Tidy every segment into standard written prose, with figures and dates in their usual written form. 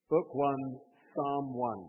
Book 1, Psalm 1.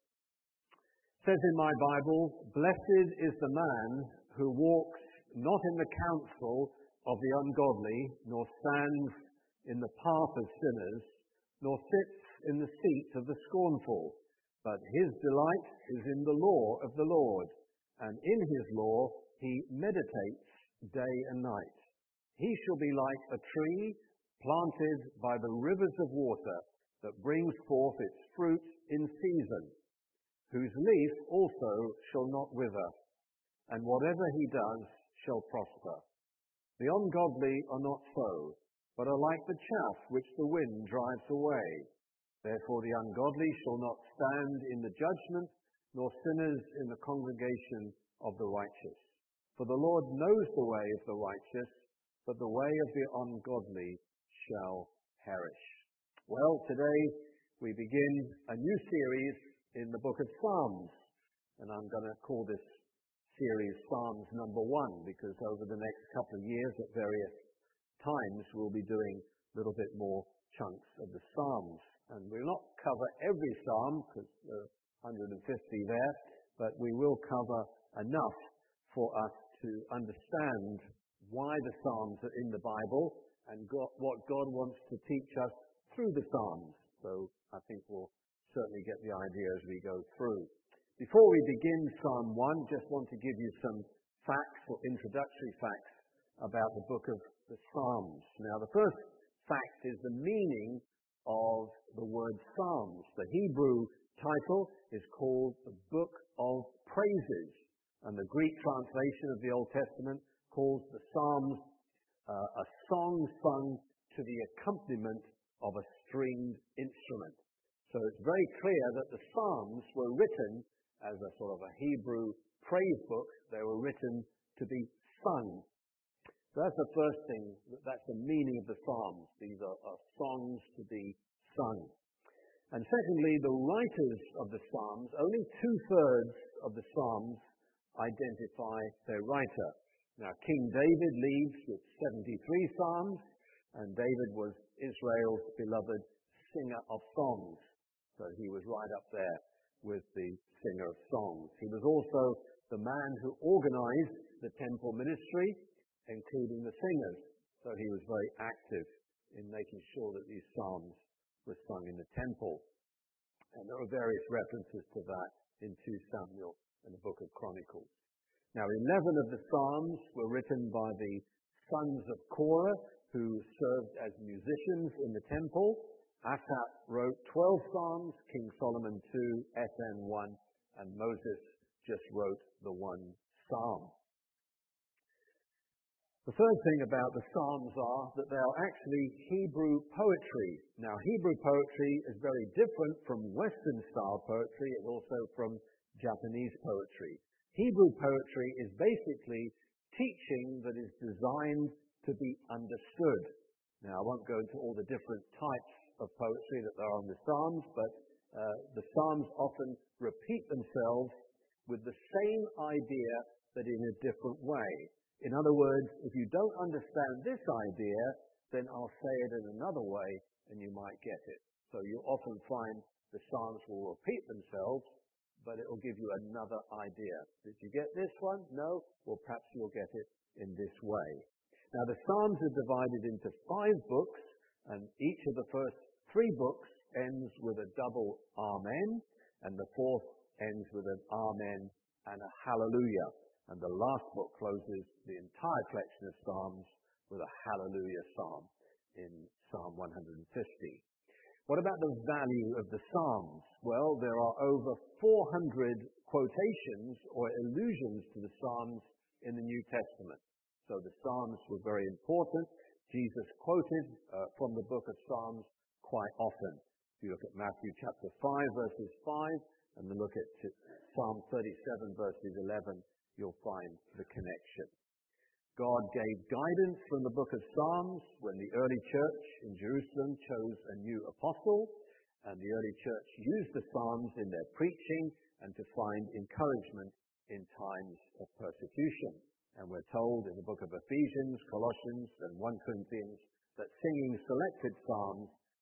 It says in my Bible, "Blessed is the man who walks not in the counsel of the ungodly, nor stands in the path of sinners, nor sits in the seat of the scornful, but his delight is in the law of the Lord, and in his law he meditates day and night. He shall be like a tree planted by the rivers of water, that brings forth its fruit in season, whose leaf also shall not wither, and whatever he does shall prosper. The ungodly are not so, but are like the chaff which the wind drives away. Therefore the ungodly shall not stand in the judgment, nor sinners in the congregation of the righteous. For the Lord knows the way of the righteous, but the way of the ungodly shall perish." Well, today we begin a new series in the book of Psalms, and I'm going to call this series Psalms number 1, because over the next couple of years at various times we'll be doing a little bit more chunks of the Psalms. And we'll not cover every Psalm, because there are 150 there, but we will cover enough for us to understand why the Psalms are in the Bible and what God wants to teach us through the Psalms. So I think we'll certainly get the idea as we go through. Before we begin Psalm 1, just want to give you some facts or introductory facts about the book of the Psalms. Now, the first fact is the meaning of the word Psalms. The Hebrew title is called the Book of Praises, and the Greek translation of the Old Testament calls the Psalms a song sung to the accompaniment of a stringed instrument. So it's very clear that the Psalms were written as a sort of a Hebrew praise book. They were written to be sung. So that's the first thing, that's the meaning of the Psalms. These are songs to be sung. And secondly, the writers of the Psalms, only 2/3 of the Psalms identify their writer. Now, King David leads with 73 Psalms, and David was Israel's beloved singer of songs. So he was right up there with the singer of songs. He was also the man who organized the temple ministry, including the singers. So he was very active in making sure that these psalms were sung in the temple. And there are various references to that in 2 Samuel and the book of Chronicles. Now, 11 of the psalms were written by the sons of Korah, who served as musicians in the temple. Asaph wrote 12 psalms, King Solomon 2, Ethan 1, and Moses just wrote the 1 psalm. The third thing about the Psalms are that they are actually Hebrew poetry. Now, Hebrew poetry is very different from Western-style poetry and also from Japanese poetry. Hebrew poetry is basically teaching that is designed to be understood. Now, I won't go into all the different types of poetry that there are in the Psalms, but the Psalms often repeat themselves with the same idea, but in a different way. In other words, if you don't understand this idea, then I'll say it in another way and you might get it. So you often find the Psalms will repeat themselves, but it will give you another idea. Did you get this one? No? Well, perhaps you'll get it in this way. Now, the Psalms are divided into 5 books, and each of the first 3 books ends with a double Amen, and the 4th ends with an Amen and a Hallelujah. And the last book closes the entire collection of Psalms with a Hallelujah psalm in Psalm 150. What about the value of the Psalms? Well, there are over 400 quotations or allusions to the Psalms in the New Testament. So the Psalms were very important. Jesus quoted from the book of Psalms quite often. If you look at Matthew chapter 5, verses 5, and then look at Psalm 37, verses 11, you'll find the connection. God gave guidance from the book of Psalms when the early church in Jerusalem chose a new apostle, and the early church used the Psalms in their preaching and to find encouragement in times of persecution. And we're told in the book of Ephesians, Colossians, and 1 Corinthians that singing selected psalms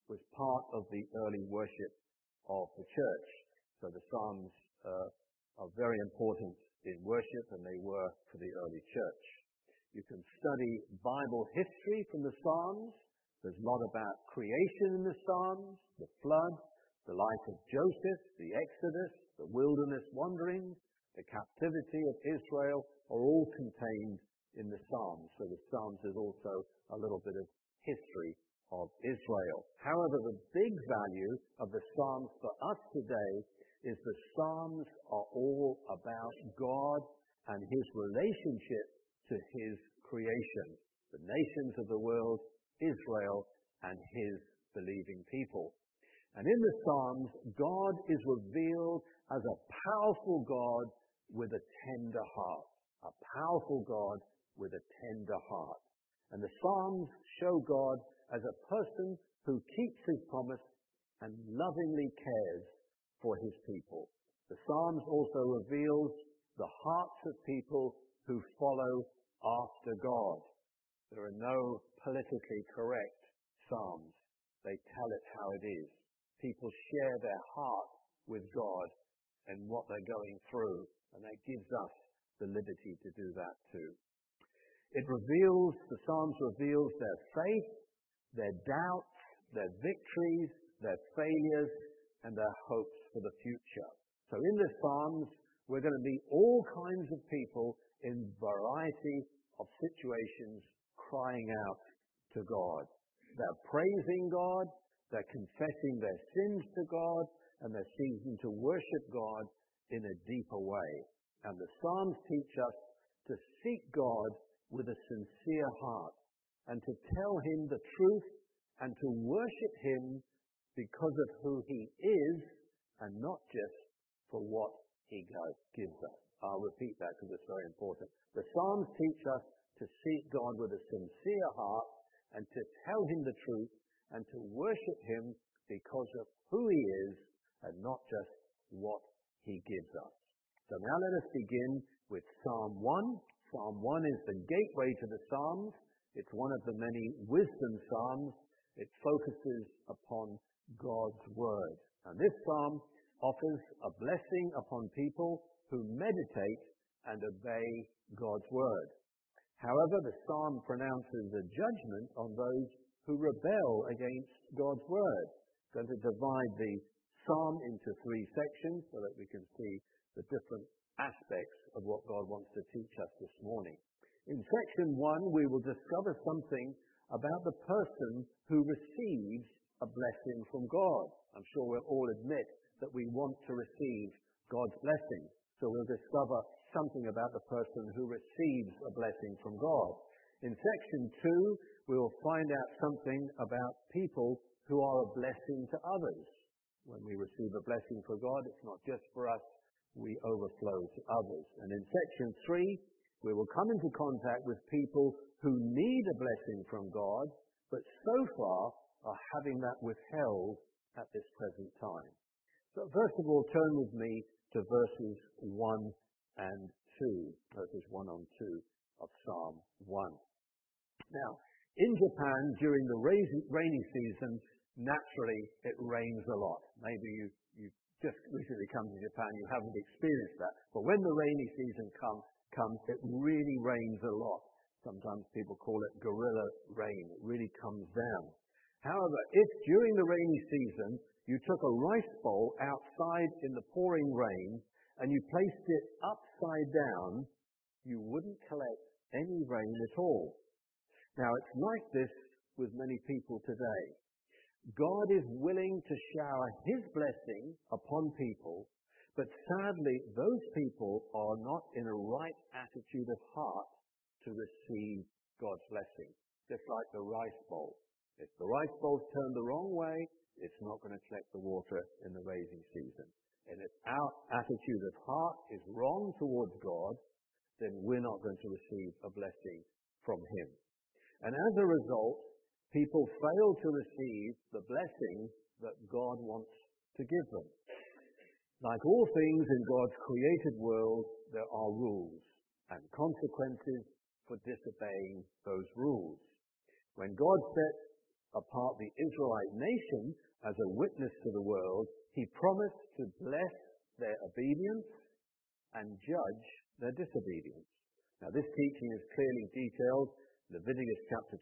was part of the early worship of the church. So the Psalms are very important in worship, and they were for the early church. You can study Bible history from the Psalms. There's a lot about creation in the Psalms, the flood, the life of Joseph, the Exodus, the wilderness wanderings, the captivity of Israel are all contained in the Psalms. So the Psalms is also a little bit of history of Israel. However, the big value of the Psalms for us today is the Psalms are all about God and his relationship to his creation, the nations of the world, Israel, and his believing people. And in the Psalms, God is revealed as a powerful God with a tender heart. A powerful God with a tender heart. And the Psalms show God as a person who keeps his promise and lovingly cares for his people. The Psalms also reveals the hearts of people who follow after God. There are no politically correct Psalms. They tell it how it is. People share their heart with God and what they're going through, and that gives us the liberty to do that too. The Psalms reveals their faith, their doubts, their victories, their failures, and their hopes for the future. So in the Psalms, we're going to meet all kinds of people in variety of situations crying out to God. They're praising God, they're confessing their sins to God, and they're seeking to worship God in a deeper way. And the Psalms teach us to seek God with a sincere heart and to tell him the truth and to worship him because of who he is and not just for what he gives us. I'll repeat that because it's very important. The Psalms teach us to seek God with a sincere heart and to tell him the truth and to worship him because of who he is and not just what he gives us. So now let us begin with Psalm 1. Psalm 1 is the gateway to the Psalms. It's one of the many wisdom psalms. It focuses upon God's word. And this psalm offers a blessing upon people who meditate and obey God's word. However, the psalm pronounces a judgment on those who rebel against God's word. I'm going to divide the psalm into 3 sections so that we can see the different aspects of what God wants to teach us this morning. In section 1, we will discover something about the person who receives a blessing from God. I'm sure we'll all admit that we want to receive God's blessing. So we'll discover something about the person who receives a blessing from God. In section 2, we will find out something about people who are a blessing to others. When we receive a blessing from God, it's not just for us, we overflow to others. And in section 3, we will come into contact with people who need a blessing from God, but so far are having that withheld at this present time. So first of all, turn with me to verses 1 and 2, verses 1 and 2 of Psalm 1. Now, in Japan, during the rainy season, naturally it rains a lot. Maybe you just recently come to Japan, you haven't experienced that. But when the rainy season comes, it really rains a lot. Sometimes people call it gorilla rain. It really comes down. However, if during the rainy season you took a rice bowl outside in the pouring rain and you placed it upside down, you wouldn't collect any rain at all. Now, it's like this with many people today. God is willing to shower his blessing upon people, but sadly, those people are not in a right attitude of heart to receive God's blessing. Just like the rice bowl. If the rice bowl's turned the wrong way, it's not going to collect the water in the raising season. And if our attitude of heart is wrong towards God, then we're not going to receive a blessing from him. And as a result, people fail to receive the blessing that God wants to give them. Like all things in God's created world, there are rules and consequences for disobeying those rules. When God set apart the Israelite nation as a witness to the world, he promised to bless their obedience and judge their disobedience. Now, this teaching is clearly detailed in Leviticus chapter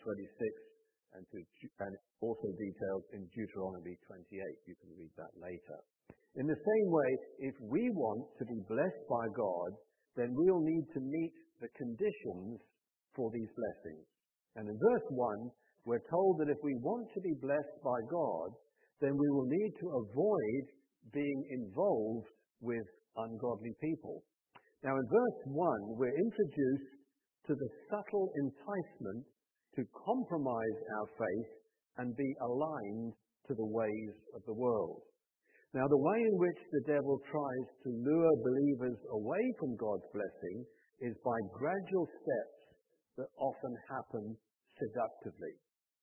26 and also detailed in Deuteronomy 28. You can read that later. In the same way, if we want to be blessed by God, then we'll need to meet the conditions for these blessings. And in verse 1, we're told that if we want to be blessed by God, then we will need to avoid being involved with ungodly people. Now, in verse 1, we're introduced to the subtle enticement to compromise our faith and be aligned to the ways of the world. Now, the way in which the devil tries to lure believers away from God's blessing is by gradual steps that often happen seductively.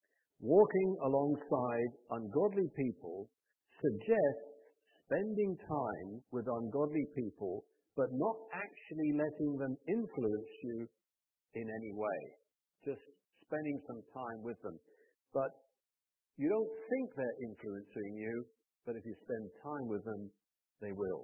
Walking alongside ungodly people suggests spending time with ungodly people, but not actually letting them influence you in any way. Just spending some time with them. But you don't think they're influencing you, but if you spend time with them, they will.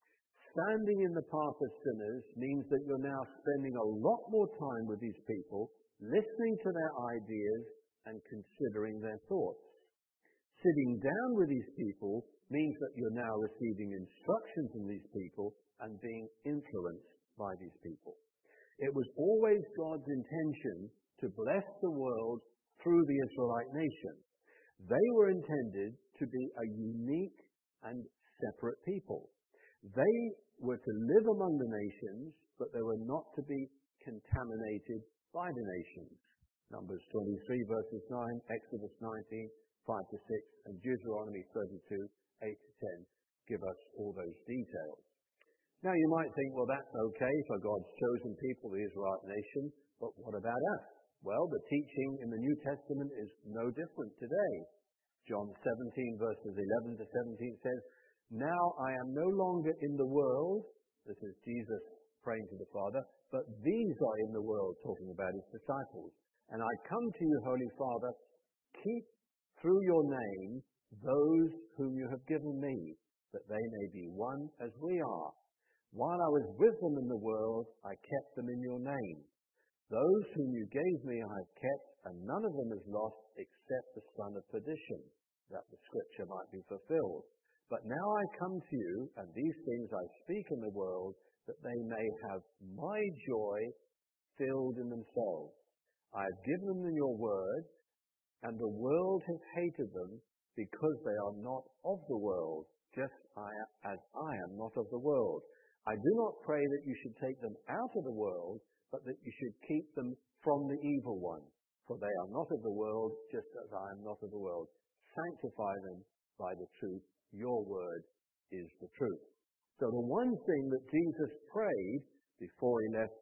Standing in the path of sinners means that you're now spending a lot more time with these people, listening to their ideas and considering their thoughts. Sitting down with these people means that you're now receiving instruction from these people and being influenced by these people. It was always God's intention to bless the world through the Israelite nation. They were intended to be a unique and separate people. They were to live among the nations, but they were not to be contaminated by the nations. Numbers 23 verses 9, Exodus 19, 5 to 6, and Deuteronomy 32, 8 to 10 give us all those details. Now you might think, well, that's okay for God's chosen people, the Israelite nation, but what about us? Well, the teaching in the New Testament is no different today. John 17 verses 11 to 17 says, "Now I am no longer in the world," this is Jesus praying to the Father, "but these are in the world," talking about his disciples. "And I come to you, Holy Father, keep through your name those whom you have given me, that they may be one as we are. While I was with them in the world, I kept them in your name. Those whom you gave me I have kept, and none of them is lost except the son of perdition, that the scripture might be fulfilled. But now I come to you, and these things I speak in the world, that they may have my joy filled in themselves. I have given them your word, and the world has hated them because they are not of the world, just as I am not of the world. I do not pray that you should take them out of the world, but that you should keep them from the evil one. For they are not of the world, just as I am not of the world. Sanctify them by the truth. Your word is the truth." So the one thing that Jesus prayed before he left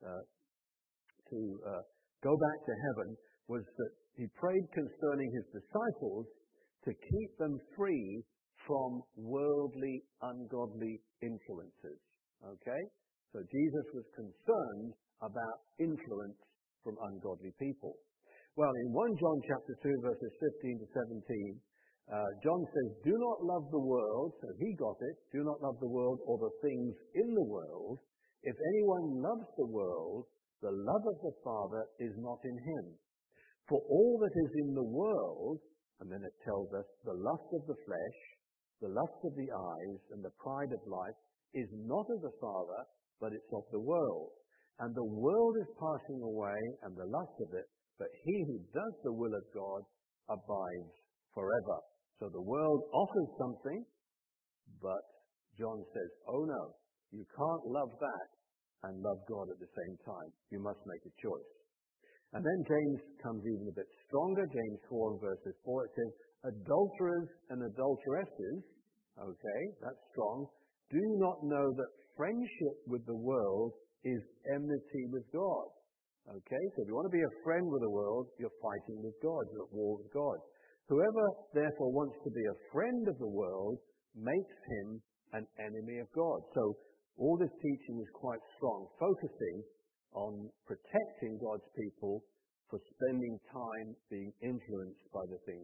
to go back to heaven was that he prayed concerning his disciples to keep them free from worldly, ungodly influences. Okay? So Jesus was concerned about influence from ungodly people. Well, in 1 John chapter 2, verses 15 to 17, John says, "Do not love the world," so he got it, "do not love the world or the things in the world. If anyone loves the world, the love of the Father is not in him. For all that is in the world," and then it tells us, "the lust of the flesh, the lust of the eyes, and the pride of life is not of the Father, but it's of the world. And the world is passing away, and the lust of it, but he who does the will of God abides forever." So the world offers something, but John says, oh no, you can't love that and love God at the same time. You must make a choice. And then James comes even a bit stronger. James 4 verses 4, it says, "Adulterers and adulteresses," okay, that's strong, "do you not know that friendship with the world is enmity with God?" Okay, so if you want to be a friend with the world, you're fighting with God, you're at war with God. "Whoever therefore wants to be a friend of the world makes him an enemy of God." So all this teaching is quite strong, focusing on protecting God's people for spending time being influenced by the things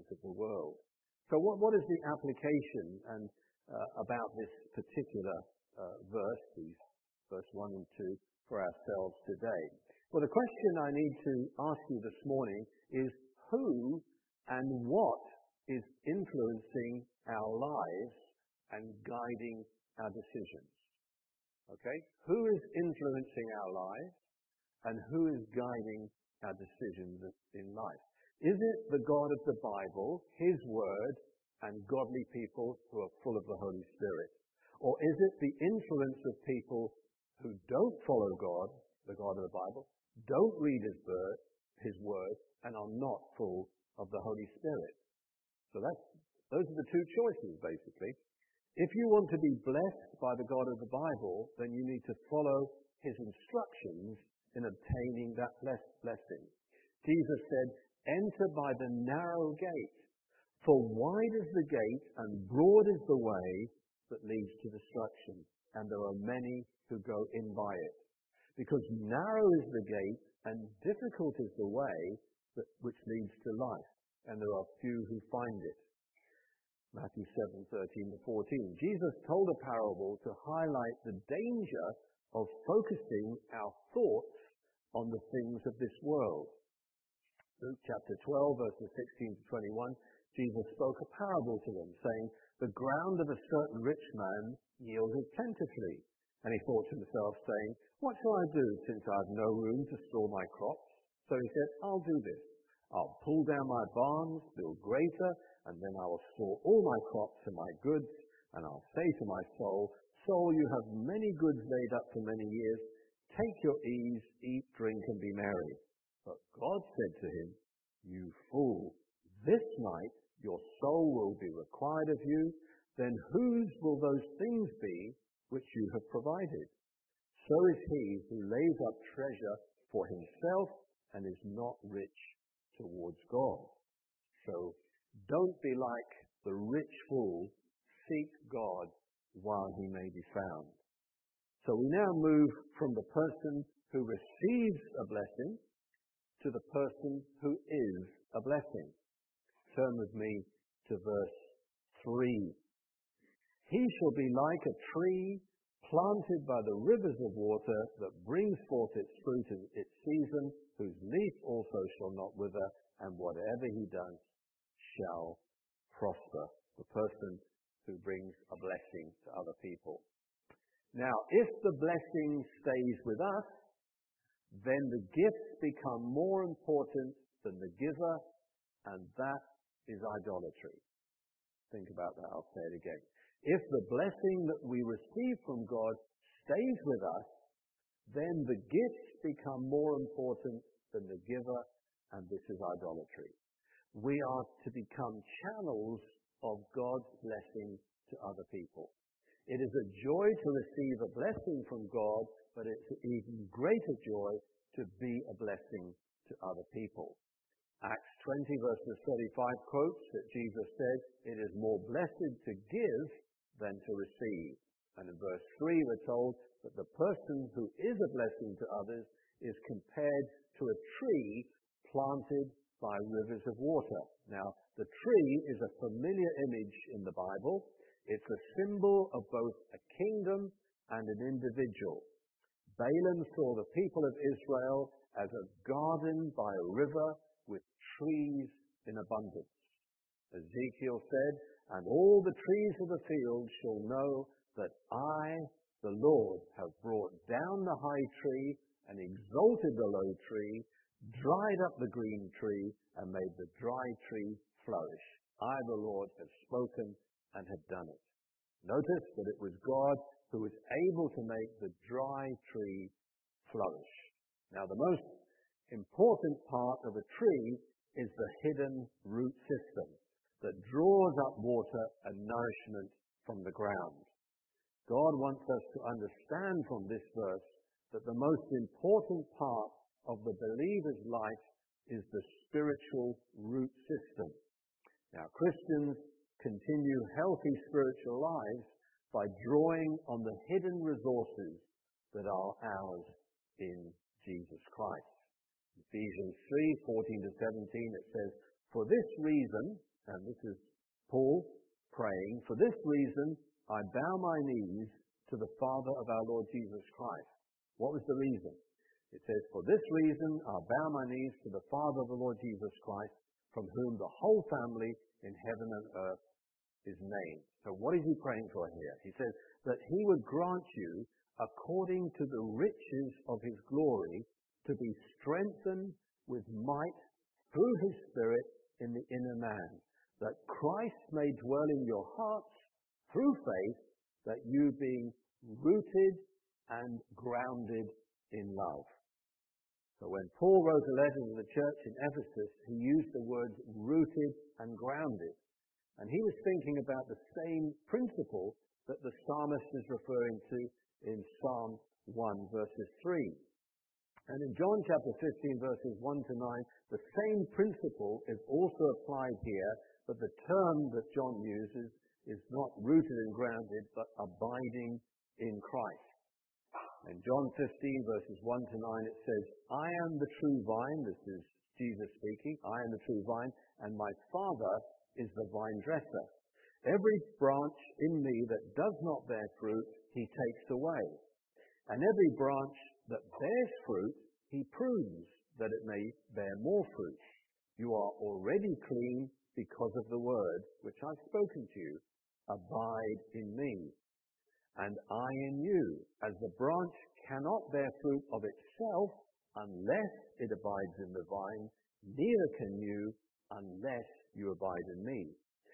application and about this particular verse, these verse 1 and 2, for ourselves today. Well, the question I need to ask you this morning is who and what is influencing our lives and guiding our decisions? Okay? Who is influencing our lives and who is guiding our decisions in life? Is it the God of the Bible, His Word, and godly people who are full of the Holy Spirit? Or is it the influence of people who don't follow God, the God of the Bible, don't read His Word, and are not full of the Holy Spirit? So those are the two choices, basically. If you want to be blessed by the God of the Bible, then you need to follow His instructions in obtaining that blessing. Jesus said, "Enter by the narrow gate, for wide is the gate and broad is the way that leads to destruction, and there are many who go in by it. Because narrow is the gate and difficult is the way which leads to life, and there are few who find it." Matthew 7:13-14. Jesus told a parable to highlight the danger of focusing our thoughts on the things of this world. Luke chapter 12, verses 16-21, Jesus spoke a parable to them, saying, "The ground of a certain rich man yielded plentifully. And he thought to himself, saying, 'What shall I do, since I have no room to store my crops?' So he said, 'I'll do this. I'll pull down my barns, build greater, and then I will store all my crops and my goods, and I'll say to my soul, Soul, you have many goods laid up for many years. Take your ease, eat, drink, and be merry.' But God said to him, 'You fool, this night your soul will be required of you. Then whose will those things be which you have provided? So is he who lays up treasure for himself and is not rich towards God.'" So don't be like the rich fool. Seek God while he may be found. So we now move from the person who receives a blessing to the person who is a blessing. Turn with me to verse 3. "He shall be like a tree planted by the rivers of water that brings forth its fruit in its season, whose leaf also shall not wither, and whatever he does shall prosper." The person who brings a blessing to other people. Now, if the blessing stays with us, then the gifts become more important than the giver, and that is idolatry. Think about that. I'll say it again. If the blessing that we receive from God stays with us, then the gifts become more important than the giver, and this is idolatry. We are to become channels of God's blessing to other people. It is a joy to receive a blessing from God, but it's an even greater joy to be a blessing to other people. Acts 20 verses 35 quotes that Jesus said, "It is more blessed to give than to receive." And in verse 3 we're told that the person who is a blessing to others is compared to a tree planted by rivers of water. Now, the tree is a familiar image in the Bible. It's a symbol of both a kingdom and an individual. Balaam saw the people of Israel as a garden by a river with trees in abundance. Ezekiel said, "And all the trees of the field shall know that I, the Lord, have brought down the high tree and exalted the low tree, dried up the green tree, and made the dry tree flourish. I, the Lord, have spoken and have done it." Notice that it was God who was able to make the dry tree flourish. Now, the most important part of a tree is the hidden root system that draws up water and nourishment from the ground. God wants us to understand from this verse that the most important part of the believer's life is the spiritual root system. Now, Christians continue healthy spiritual lives by drawing on the hidden resources that are ours in Jesus Christ. Ephesians 3:14-17, it says, "For this reason," and this is Paul praying, "For this reason I bow my knees to the Father of our Lord Jesus Christ." What was the reason? It says, "For this reason I bow my knees to the Father of the Lord Jesus Christ, from whom the whole family in heaven and earth is named." So what is he praying for here? He says that he would grant you, according to the riches of his glory, to be strengthened with might through his Spirit in the inner man, that Christ may dwell in your hearts through faith, that you being rooted and grounded in love. So when Paul wrote a letter to the church in Ephesus, he used the words rooted and grounded. And he was thinking about the same principle that the psalmist is referring to in Psalm 1, verses 3. And in John chapter 15, verses 1 to 9, the same principle is also applied here, but the term that John uses is not rooted and grounded, but abiding in Christ. In John 15, verses 1 to 9, it says, "I am the true vine," this is Jesus speaking, "I am the true vine, and my Father is the vine dresser. Every branch in me that does not bear fruit, he takes away. And every branch that bears fruit, he prunes, that it may bear more fruit. You are already clean because of the word which I've spoken to you. Abide in me, and I in you. As the branch cannot bear fruit of itself unless it abides in the vine, neither can you unless you abide in me.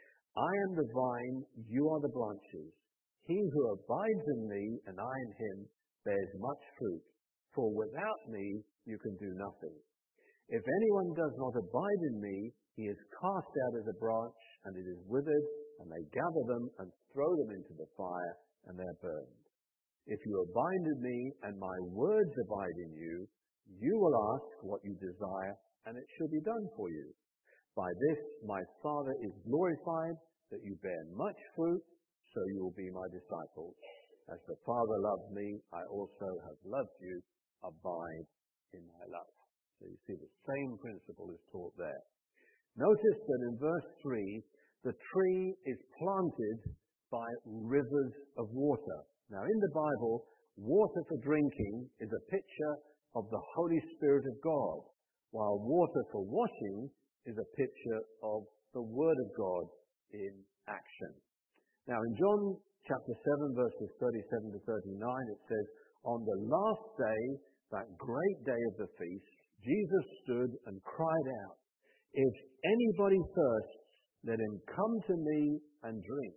I am the vine, you are the branches. He who abides in me and I in him bears much fruit, for without me you can do nothing. If anyone does not abide in me, he is cast out as a branch, and it is withered, and they gather them and throw them into the fire, and they are burned. If you abide in me, and my words abide in you, you will ask what you desire, and it shall be done for you. By this my Father is glorified, that you bear much fruit, so you will be my disciples. As the Father loved me, I also have loved you. Abide in my love." So you see the same principle is taught there. Notice that in verse 3, the tree is planted by rivers of water. Now in the Bible, water for drinking is a picture of the Holy Spirit of God, while water for washing is a picture of the Word of God in action. Now in John chapter 7, verses 37 to 39, it says, "On the last day, that great day of the feast, Jesus stood and cried out, 'If anybody thirsts, let him come to me and drink.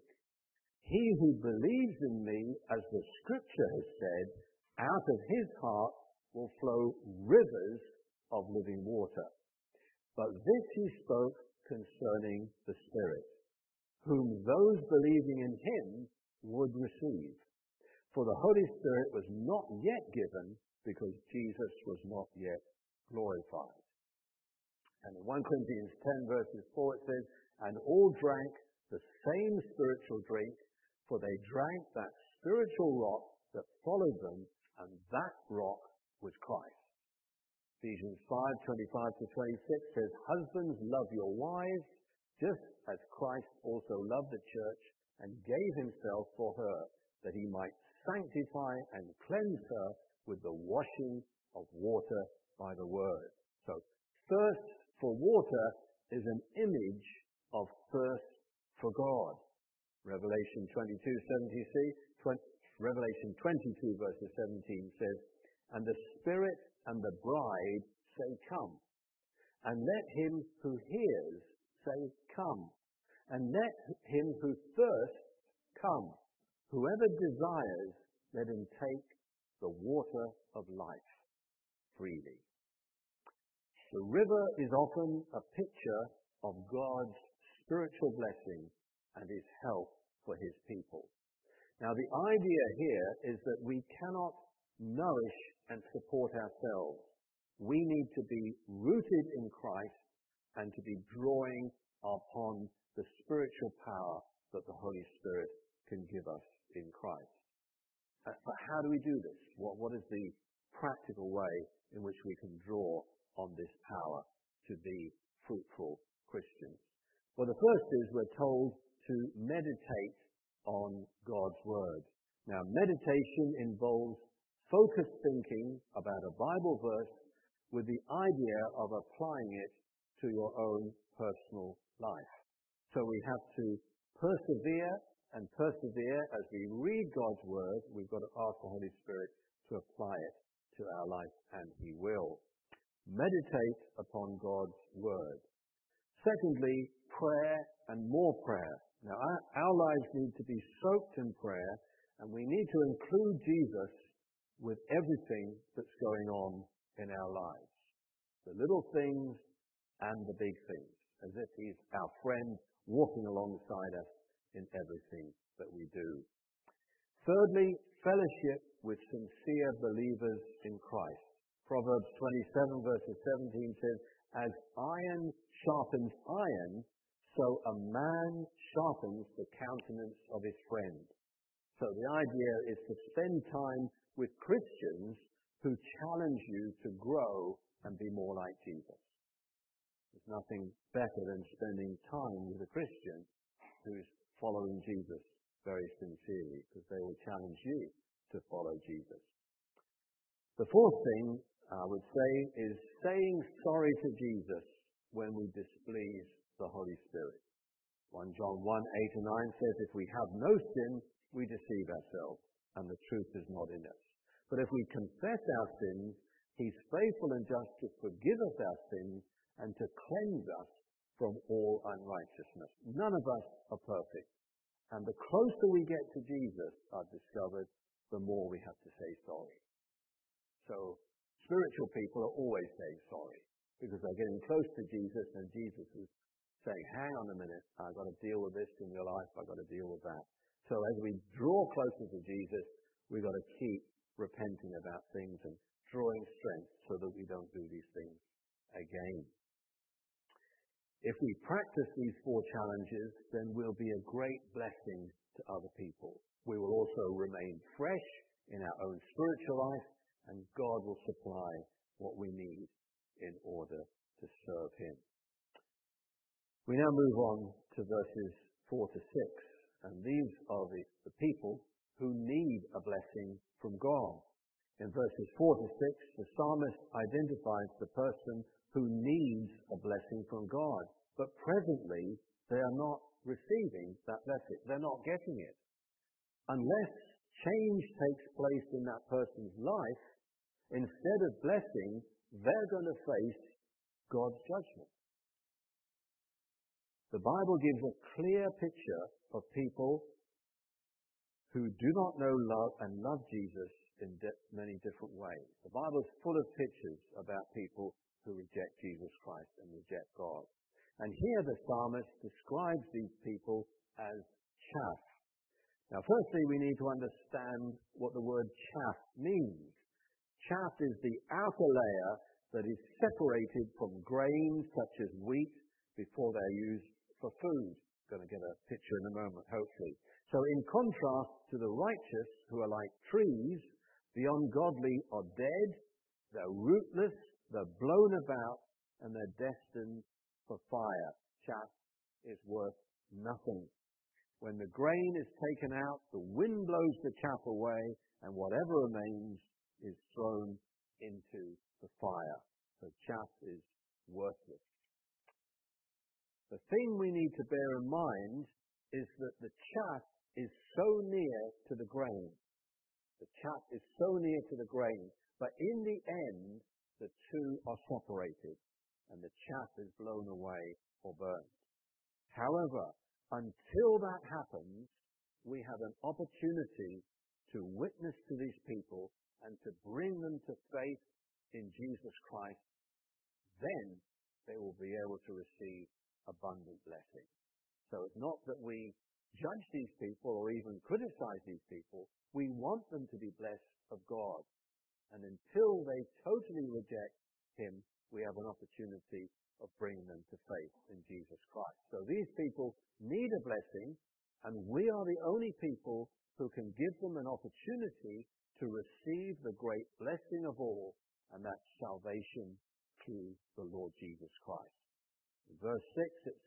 He who believes in me, as the Scripture has said, out of his heart will flow rivers of living water.' But this he spoke concerning the Spirit, whom those believing in him would receive. For the Holy Spirit was not yet given, because Jesus was not yet glorified." And in 1 Corinthians 10, verses 4, it says, "And all drank the same spiritual drink, for they drank that spiritual rock that followed them, and that rock was Christ." Ephesians 5:25 to 26 says, "Husbands, love your wives, just as Christ also loved the church and gave himself for her, that he might sanctify and cleanse her with the washing of water by the word." So thirst for water is an image of thirst for God. Revelation 22 verses 17 says, "And the Spirit and the bride say, 'Come.' And let him who hears say, 'Come.' And let him who thirsts come. Whoever desires, let him take the water of life freely." The river is often a picture of God's spiritual blessing and his help for his people. Now the idea here is that we cannot nourish and support ourselves. We need to be rooted in Christ and to be drawing upon the spiritual power that the Holy Spirit can give us in Christ. But how do we do this? What is the practical way in which we can draw on this power to be fruitful Christians? Well, the first is we're told to meditate on God's Word. Now, meditation involves focused thinking about a Bible verse with the idea of applying it to your own personal life. So we have to persevere as we read God's Word. We've got to ask the Holy Spirit to apply it to our life, and He will. Meditate upon God's Word. Secondly, prayer and more prayer. Now, our lives need to be soaked in prayer, and we need to include Jesus with everything that's going on in our lives. The little things and the big things, as if He's our friend walking alongside us in everything that we do. Thirdly, fellowship with sincere believers in Christ. Proverbs 27 verses 17 says, "As iron sharpens iron, so a man sharpens the countenance of his friend." So the idea is to spend time with Christians who challenge you to grow and be more like Jesus. There's nothing better than spending time with a Christian who's following Jesus very sincerely, because they will challenge you to follow Jesus. The fourth thing I would say is saying sorry to Jesus when we displease the Holy Spirit. 1 John 1:8-9 says, "If we have no sin, we deceive ourselves, and the truth is not in us. But if we confess our sins, He's faithful and just to forgive us our sins and to cleanse us from all unrighteousness." None of us are perfect. And the closer we get to Jesus, I've discovered, the more we have to say sorry. So spiritual people are always saying sorry, because they're getting close to Jesus, and Jesus is saying, "Hang on a minute, I've got to deal with this in your life, I've got to deal with that." So as we draw closer to Jesus, we've got to keep repenting about things and drawing strength so that we don't do these things again. If we practice these four challenges, then we'll be a great blessing to other people. We will also remain fresh in our own spiritual life, and God will supply what we need in order to serve Him. We now move on to verses 4-6, and these are the people who need a blessing from God. In verses 4-6, the psalmist identifies the person who needs a blessing from God, but presently they are not receiving that blessing. They're not getting it. Unless change takes place in that person's life, instead of blessing, they're going to face God's judgment. The Bible gives a clear picture of people who do not know love and love Jesus in many different ways. The Bible is full of pictures about people who reject Jesus Christ and reject God. And here the psalmist describes these people as chaff. Now, firstly, we need to understand what the word chaff means. Chaff is the outer layer that is separated from grains such as wheat before they're used for food. Going to get a picture in a moment, hopefully. So in contrast to the righteous, who are like trees, the ungodly are dead, they're rootless, they're blown about, and they're destined for fire. Chaff is worth nothing. When the grain is taken out, the wind blows the chaff away, and whatever remains is thrown into the fire. So chaff is worthless. The thing we need to bear in mind is that the chaff is so near to the grain. The chaff is so near to the grain, but in the end, the two are separated, and the chaff is blown away or burned. However, until that happens, we have an opportunity to witness to these people and to bring them to faith in Jesus Christ. Then they will be able to receive abundant blessing. So it's not that we judge these people or even criticize these people. We want them to be blessed of God. And until they totally reject Him, we have an opportunity of bringing them to faith in Jesus Christ. So these people need a blessing, and we are the only people who can give them an opportunity to receive the great blessing of all, and that's salvation through the Lord Jesus Christ. In verse 6 it says,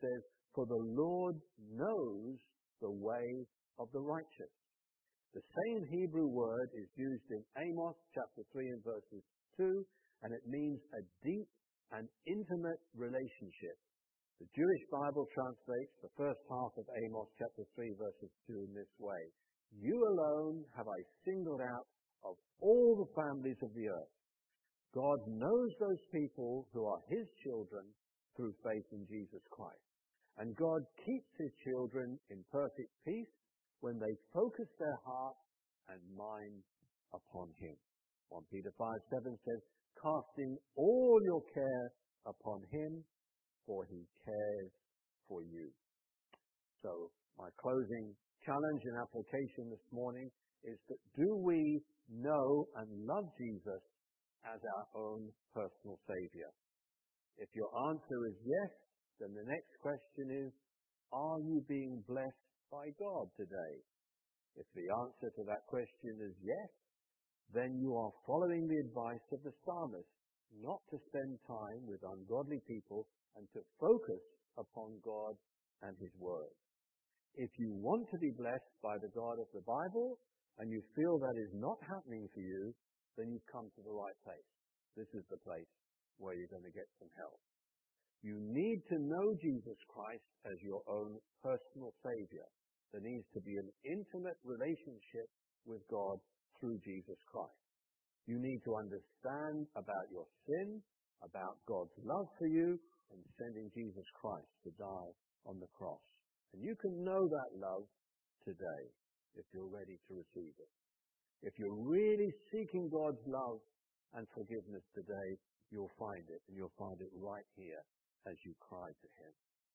for the Lord knows the way of the righteous. The same Hebrew word is used in Amos chapter 3 and verses 2, and it means a deep and intimate relationship. The Jewish Bible translates the first half of Amos chapter 3 verses 2 in this way: "You alone have I singled out of all the families of the earth." God knows those people who are his children through faith in Jesus Christ. And God keeps his children in perfect peace when they focus their heart and mind upon him. 1 Peter 5:7 says, "Casting all your care upon him, for he cares for you." So my closing challenge and application this morning is that do we know and love Jesus as our own personal Savior? If your answer is yes, then the next question is, are you being blessed by God today? If the answer to that question is yes, then you are following the advice of the psalmist not to spend time with ungodly people and to focus upon God and his word. If you want to be blessed by the God of the Bible and you feel that is not happening for you, then you've come to the right place. This is the place where you're going to get some help. You need to know Jesus Christ as your own personal Savior. There needs to be an intimate relationship with God through Jesus Christ. You need to understand about your sin, about God's love for you, and sending Jesus Christ to die on the cross. And you can know that love today if you're ready to receive it. If you're really seeking God's love and forgiveness today, you'll find it, and you'll find it right here as you cry to him.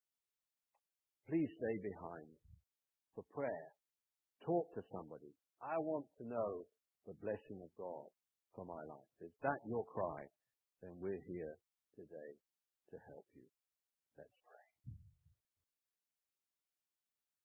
Please stay behind for prayer. Talk to somebody. I want to know the blessing of God for my life. Is that your cry? Then we're here today to help you.